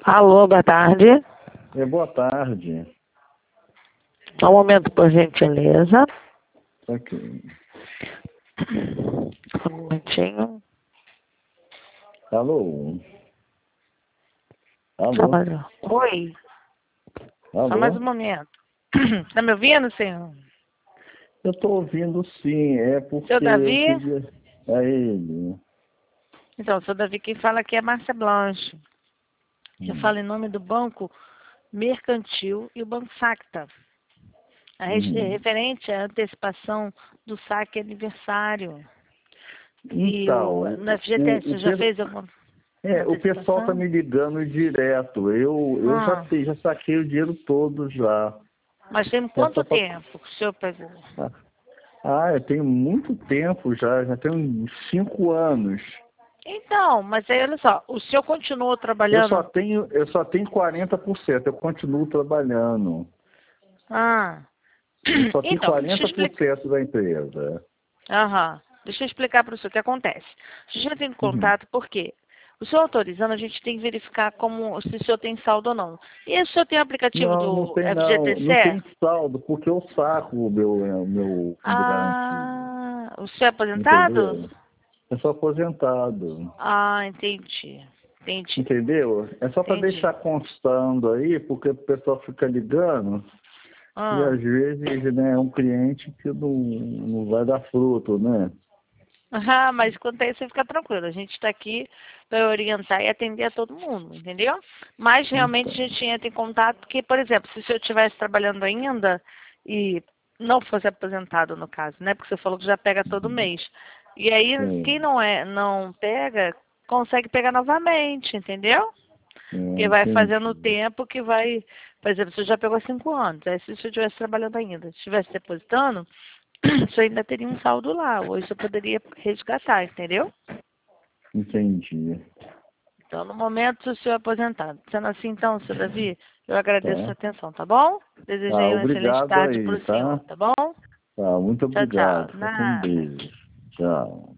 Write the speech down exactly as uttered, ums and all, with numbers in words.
Alô, boa tarde. É, boa tarde. Só um momento, por gentileza. Ok. Um momentinho. Alô? Só Alô? mais um. Oi, só mais um Alô? momento. Tá me ouvindo, senhor? Eu estou ouvindo sim, é porque Seu eu Davi? queria... É ele. Então, seu Davi, quem fala aqui é Márcia Blanche. Eu Hum. falo em nome do Banco Mercantil e o Banco Sacta. A res- é Hum. referente à antecipação do saque aniversário. E o, Então, no F G T S, o, o, você já pe- fez alguma é, o pessoal está antecipação? me ligando direto. Eu, eu já, Ah, sei, já saquei o dinheiro todo já. mas tem É quanto só pra... tempo que o senhor pegou? Ah, eu tenho muito tempo já, já tenho uns cinco anos. Então, mas aí olha só, o senhor continuou Eu só trabalhando? tenho, eu só tenho quarenta por cento, eu continuo trabalhando. Ah, Eu só tenho então, deixa eu quarenta por explicar. cento da empresa. Aham. Deixa eu explicar para o senhor o que acontece. A gente já tem Uhum. contato, por quê? O senhor autorizando, a gente tem que verificar como, se o senhor tem saldo ou não. E o senhor tem o aplicativo Não, não do tem não. Não F G T C? tem saldo, porque eu saco o meu, o meu carburante. Ah, o senhor é aposentado? Entendeu? Eu sou aposentado. Ah, entendi. Entendi. Entendeu? É só para Entendi. deixar constando aí, porque o pessoal fica ligando e Ah. às vezes né, é um cliente que não, não vai dar fruto, né? Ah, mas quanto a isso, você fica tranquilo. A gente está aqui para orientar e atender a todo mundo, entendeu? Mas realmente a Então, gente entra em contato porque, por exemplo, se o senhor estivesse trabalhando ainda e não fosse aposentado no caso, né? Porque você falou que já pega todo mês. E aí, quem sim, não é, não pega, consegue pegar novamente, entendeu? é, Que vai fazendo o entendi. tempo que vai, por exemplo, você já pegou cinco anos. Aí se o senhor estivesse trabalhando ainda, estivesse depositando, você ainda teria um saldo lá, ou isso eu poderia resgatar, entendeu? Entendi. Então, no momento, se o senhor é aposentado. Sendo assim, então, seu Davi, eu agradeço a sua Tá? atenção, tá bom? Desejo Tá, aí uma excelente obrigado tarde aí, para o senhor, tá? tá bom? Tá, muito Tchau, tchau. obrigado. Fica com Nada. Deus. Tchau.